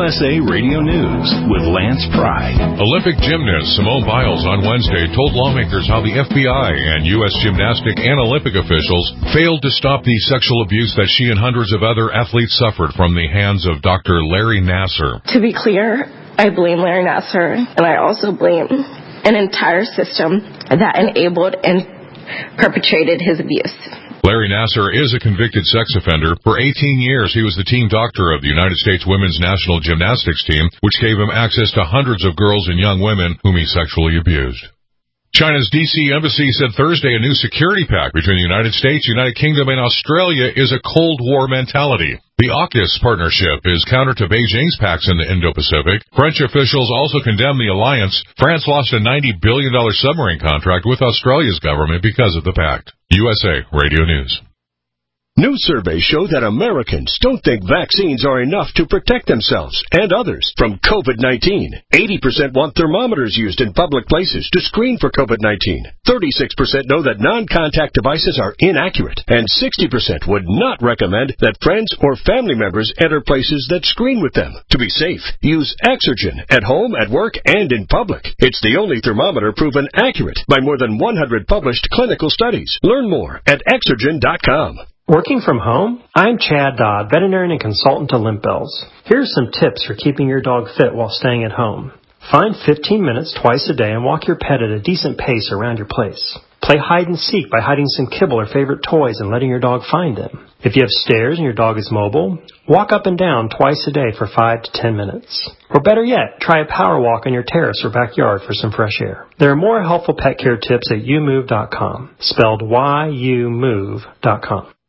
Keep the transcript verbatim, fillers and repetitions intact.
S A Radio News with Lance Pride. Olympic gymnast Simone Biles on Wednesday told lawmakers how the F B I and U S gymnastic and Olympic officials failed to stop the sexual abuse that she and hundreds of other athletes suffered from the hands of Doctor Larry Nassar. To be clear, I blame Larry Nassar, and I also blame an entire system that enabled and perpetrated his abuse. Larry Nassar is a convicted sex offender. For eighteen years, he was the team doctor of the United States women's national gymnastics team, which gave him access to hundreds of girls and young women whom he sexually abused. China's D C embassy said Thursday a new security pact between the United States, United Kingdom, and Australia is a Cold War mentality. The AUKUS partnership is counter to Beijing's pacts in the Indo-Pacific. French officials also condemn the alliance. France lost a ninety billion dollars submarine contract with Australia's government because of the pact. U S A Radio News. New surveys show that Americans don't think vaccines are enough to protect themselves and others from COVID nineteen. eighty percent want thermometers used in public places to screen for COVID nineteen. thirty-six percent know that non-contact devices are inaccurate. And sixty percent would not recommend that friends or family members enter places that screen with them. To be safe, use Exergen at home, at work, and in public. It's the only thermometer proven accurate by more than one hundred published clinical studies. Learn more at Exergen dot com. Working from home? I'm Chad Dodd, veterinarian and consultant to Limp Bells. Here are some tips for keeping your dog fit while staying at home. Find fifteen minutes twice a day and walk your pet at a decent pace around your place. Play hide and seek by hiding some kibble or favorite toys and letting your dog find them. If you have stairs and your dog is mobile, walk up and down twice a day for five to ten minutes. Or better yet, try a power walk on your terrace or backyard for some fresh air. There are more helpful pet care tips at you move dot com, spelled Y U move dot com.